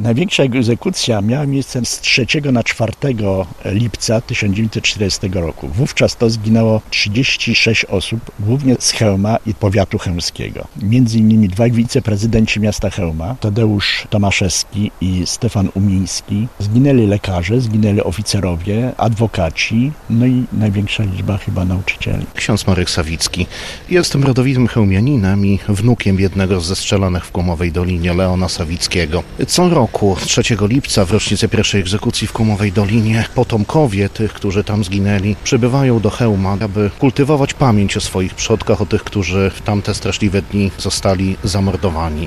Największa egzekucja miała miejsce z 3 na 4 lipca 1940 roku. Wówczas to zginęło 36 osób, głównie z Chełma i powiatu chełmskiego. Między innymi dwaj wiceprezydenci miasta Chełma, Tadeusz Tomaszewski i Stefan Umiński. Zginęli lekarze, zginęli oficerowie, adwokaci, no i największa liczba chyba nauczycieli. Ksiądz Marek Sawicki. Jestem rodowitym chełmianinem i wnukiem jednego z zestrzelanych w Kumowej Dolinie, Leona Sawickiego. Co roku 3 lipca w rocznicę pierwszej egzekucji w Kumowej Dolinie potomkowie tych, którzy tam zginęli, przybywają do Chełma, aby kultywować pamięć o swoich przodkach, o tych, którzy w tamte straszliwe dni zostali zamordowani.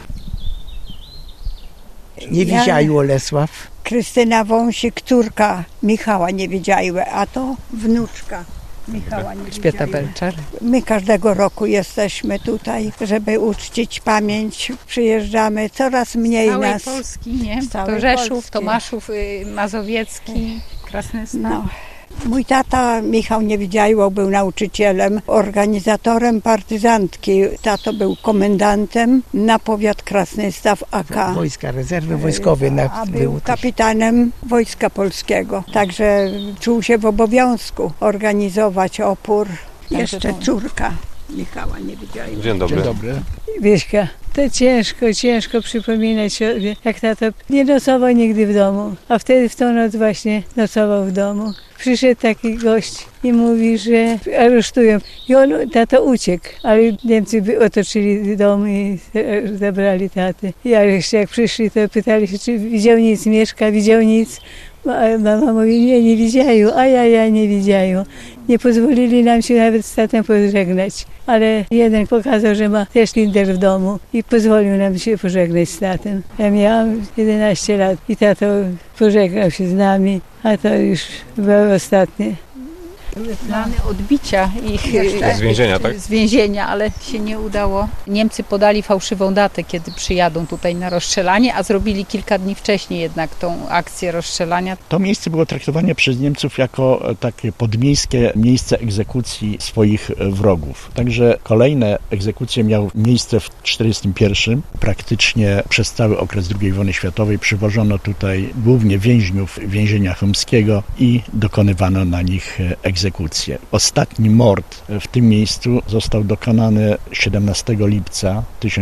Niewidziaju Olesław. Krystyna Wąsik, córka Michała Niewidziajłe, a to wnuczka Michała Niewidziajłe. My każdego roku jesteśmy tutaj, żeby uczcić pamięć. Przyjeżdżamy coraz mniej całej nas. Polski, nie? Całej To Rzeszów, Polski. Tomaszów Mazowiecki, Krasnystaw. No. Mój tata Michał Niewidziajło był nauczycielem, organizatorem partyzantki. Tato był komendantem na powiat Krasnystaw AK. Wojska, rezerwy wojskowe. A był kapitanem Wojska Polskiego. Także czuł się w obowiązku organizować opór. Jeszcze córka Michała Niewidziajło. Dzień dobry. Dzień dobry. Wieśka, to ciężko przypominać sobie, jak tato nie nocował nigdy w domu, a wtedy w tą noc właśnie nocował w domu. Przyszedł taki gość i mówi, że aresztują. I on, tato uciekł, ale Niemcy otoczyli dom i zabrali tatę. I jeszcze jak przyszli, to pytali się, czy widział nic, Mieszka widział nic. A mama mówi, nie widziają, a ja nie widziają. Nie pozwolili nam się nawet z tatem pożegnać, ale jeden pokazał, że ma też linder w domu i pozwolił nam się pożegnać z tatem. Ja miałam 11 lat i tato pożegnał się z nami, a to już było ostatnie. Były plany odbicia ich Z więzienia, tak? z więzienia, ale się nie udało. Niemcy podali fałszywą datę, kiedy przyjadą tutaj na rozstrzelanie, a zrobili kilka dni wcześniej jednak tą akcję rozstrzelania. To miejsce było traktowane przez Niemców jako takie podmiejskie miejsce egzekucji swoich wrogów. Także kolejne egzekucje miały miejsce w 1941. Praktycznie przez cały okres II wojny światowej przywożono tutaj głównie więźniów więzienia chełmskiego i dokonywano na nich egzekucji. Ostatni mord w tym miejscu został dokonany 17 lipca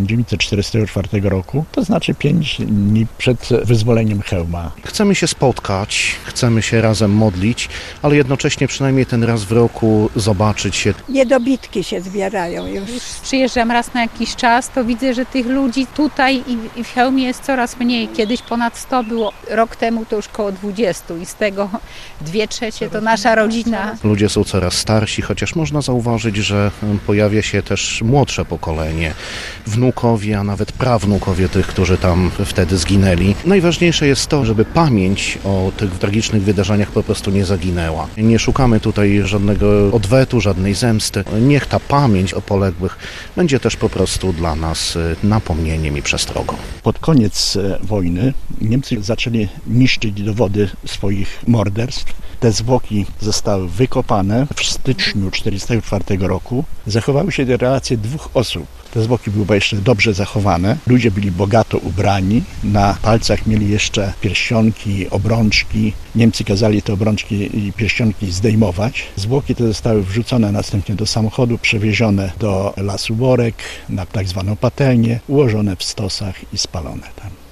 1944 roku, to znaczy 5 dni przed wyzwoleniem Chełma. Chcemy się spotkać, chcemy się razem modlić, ale jednocześnie przynajmniej ten raz w roku zobaczyć się. Niedobitki się zbierają już. Przyjeżdżam raz na jakiś czas, to widzę, że tych ludzi tutaj i w Chełmie jest coraz mniej. Kiedyś ponad 100 było, rok temu to już koło 20 i z tego 2/3 to nasza rodzina. Ludzie są coraz starsi, chociaż można zauważyć, że pojawia się też młodsze pokolenie, wnukowie, a nawet prawnukowie tych, którzy tam wtedy zginęli. Najważniejsze jest to, żeby pamięć o tych tragicznych wydarzeniach po prostu nie zaginęła. Nie szukamy tutaj żadnego odwetu, żadnej zemsty. Niech ta pamięć o poległych będzie też po prostu dla nas napomnieniem i przestrogą. Pod koniec wojny Niemcy zaczęli niszczyć dowody swoich morderstw. Te zwłoki zostały wykopane w styczniu 1944 roku. Zachowały się relacje 2 osób. Te zwłoki były jeszcze dobrze zachowane. Ludzie byli bogato ubrani. Na palcach mieli jeszcze pierścionki, obrączki. Niemcy kazali te obrączki i pierścionki zdejmować. Zwłoki te zostały wrzucone następnie do samochodu, przewiezione do Lasu Borek, na tak zwaną patelnię, ułożone w stosach i spalone tam.